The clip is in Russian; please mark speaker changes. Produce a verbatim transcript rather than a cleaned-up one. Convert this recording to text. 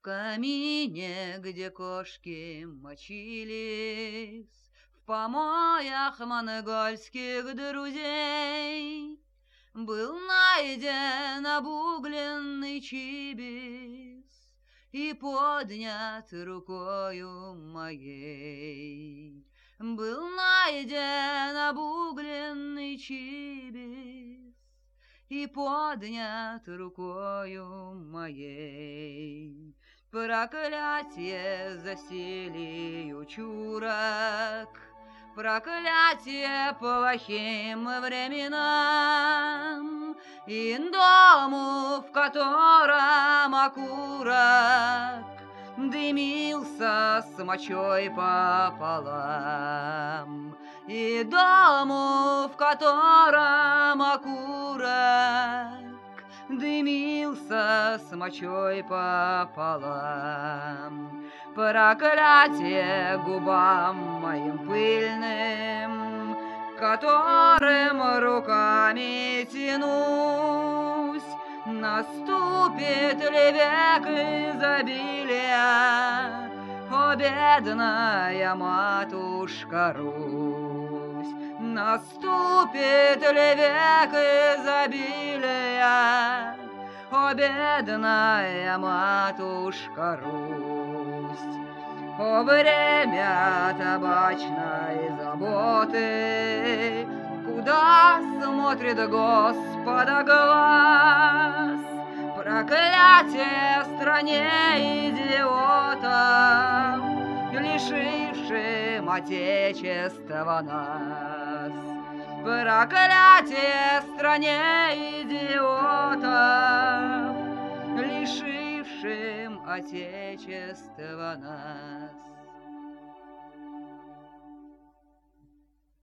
Speaker 1: камине, где кошки мочились, в помоях монгольских друзей, был найден обугленный чибис и поднят рукою моей. Был найден обугленный чибис и поднят рукою моей. Проклятие засилию чурок, проклятие плохим временам, и дому, в котором окурок дымился с мочой пополам, и дому, в котором окурок дымился с мочой пополам. Проклятие губам моим пыльным, которым руками тянусь. Наступит ли век изобилия, о, бедная матушка Русь? Наступит ли век изобилия, о, бедная матушка Русь? О, время табачной заботы, куда смотрит Господа глаз? Проклятие стране идиотов, лишившим Отечества нас. Проклятие стране идиотов, лишившим Отечества нас.